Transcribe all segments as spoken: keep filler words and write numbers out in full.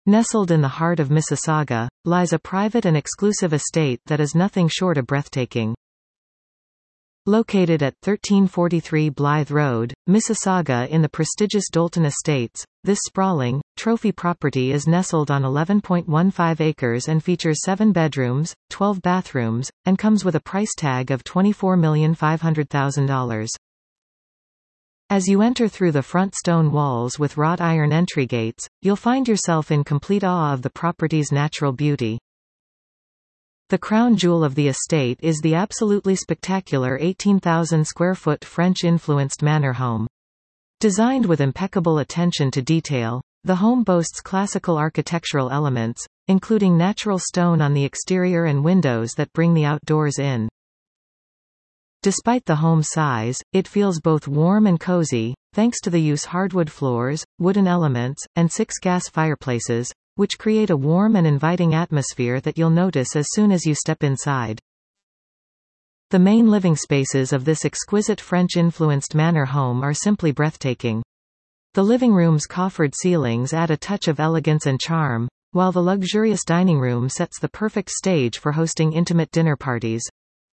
Nestled in the heart of Mississauga, lies a private and exclusive estate that is nothing short of breathtaking. Located at thirteen forty-three Blythe Road, Mississauga in the prestigious Dolton Estates, this sprawling, trophy property is nestled on eleven point one five acres and features seven bedrooms, twelve bathrooms, and comes with a price tag of twenty-four million five hundred thousand dollars. As you enter through the front stone walls with wrought iron entry gates, you'll find yourself in complete awe of the property's natural beauty. The crown jewel of the estate is the absolutely spectacular eighteen thousand square foot French-influenced manor home. Designed with impeccable attention to detail, the home boasts classical architectural elements, including natural stone on the exterior and windows that bring the outdoors in. Despite the home's size, it feels both warm and cozy, thanks to the use hardwood floors, wooden elements, and six gas fireplaces, which create a warm and inviting atmosphere that you'll notice as soon as you step inside. The main living spaces of this exquisite French-influenced manor home are simply breathtaking. The living room's coffered ceilings add a touch of elegance and charm, while the luxurious dining room sets the perfect stage for hosting intimate dinner parties.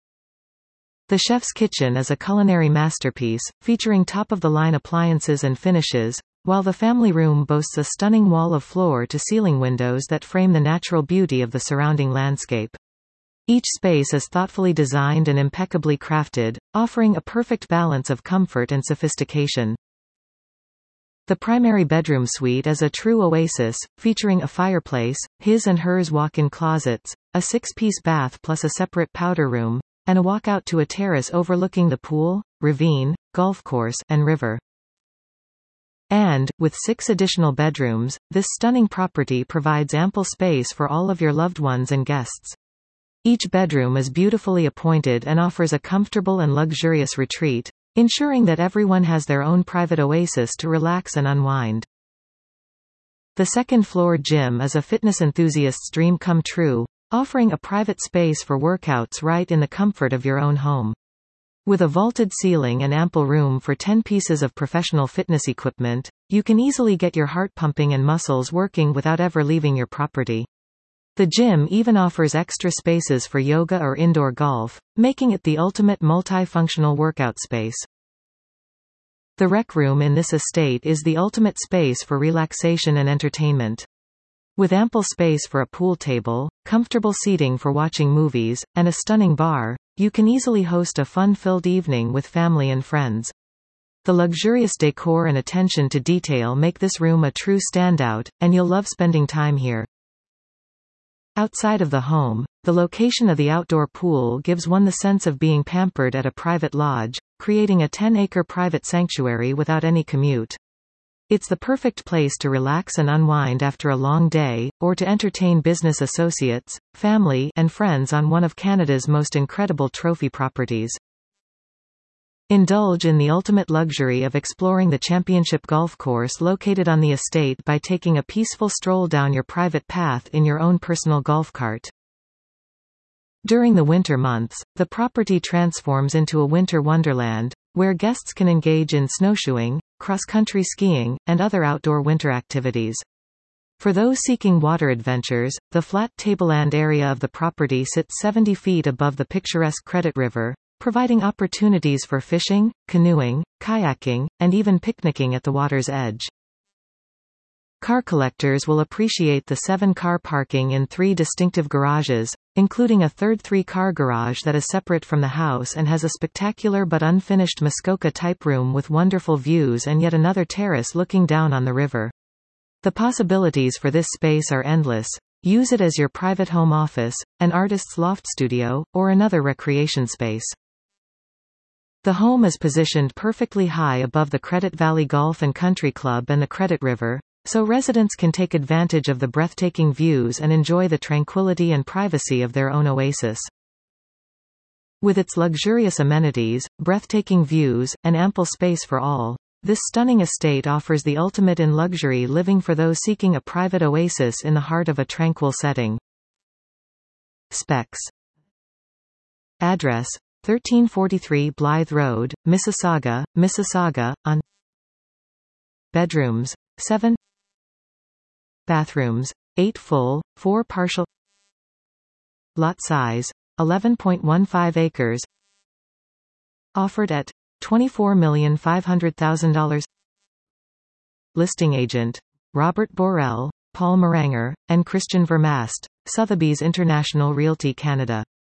The chef's kitchen is a culinary masterpiece, featuring top-of-the-line appliances and finishes, while the family room boasts a stunning wall of floor-to-ceiling windows that frame the natural beauty of the surrounding landscape. Each space is thoughtfully designed and impeccably crafted, offering a perfect balance of comfort and sophistication. The primary bedroom suite is a true oasis, featuring a fireplace, his and hers walk-in closets, a six-piece bath plus a separate powder room, and a walkout to a terrace overlooking the pool, ravine, golf course, and river. And, with six additional bedrooms, this stunning property provides ample space for all of your loved ones and guests. Each bedroom is beautifully appointed and offers a comfortable and luxurious retreat, ensuring that everyone has their own private oasis to relax and unwind. The second-floor gym is a fitness enthusiast's dream come true, offering a private space for workouts right in the comfort of your own home. With a vaulted ceiling and ample room for ten pieces of professional fitness equipment, you can easily get your heart pumping and muscles working without ever leaving your property. The gym even offers extra spaces for yoga or indoor golf, making it the ultimate multi-functional workout space. The rec room in this estate is the ultimate space for relaxation and entertainment. With ample space for a pool table, comfortable seating for watching movies, and a stunning bar, you can easily host a fun-filled evening with family and friends. The luxurious decor and attention to detail make this room a true standout, and you'll love spending time here. Outside of the home, the location of the outdoor pool gives one the sense of being pampered at a private lodge, creating a ten-acre private sanctuary without any commute. It's the perfect place to relax and unwind after a long day, or to entertain business associates, family, and friends on one of Canada's most incredible trophy properties. Indulge in the ultimate luxury of exploring the championship golf course located on the estate by taking a peaceful stroll down your private path in your own personal golf cart. During the winter months, the property transforms into a winter wonderland, where guests can engage in snowshoeing, cross-country skiing, and other outdoor winter activities. For those seeking water adventures, the flat tableland area of the property sits seventy feet above the picturesque Credit River, providing opportunities for fishing, canoeing, kayaking, and even picnicking at the water's edge. Car collectors will appreciate the seven-car parking in three distinctive garages, including a third three-car garage that is separate from the house and has a spectacular but unfinished Muskoka-type room with wonderful views and yet another terrace looking down on the river. The possibilities for this space are endless. Use it as your private home office, an artist's loft studio, or another recreation space. The home is positioned perfectly high above the Credit Valley Golf and Country Club and the Credit River, so residents can take advantage of the breathtaking views and enjoy the tranquility and privacy of their own oasis. With its luxurious amenities, breathtaking views, and ample space for all, this stunning estate offers the ultimate in luxury living for those seeking a private oasis in the heart of a tranquil setting. Specs. Address: thirteen forty-three Blythe Road, Mississauga, Mississauga, on. Bedrooms: seven. bathrooms, eight full, four partial. Lot size, eleven point one five acres. Offered at twenty-four million five hundred thousand dollars. Listing agent, Robert Borrell, Paul Maranger, and Christian Vermast, Sotheby's International Realty Canada.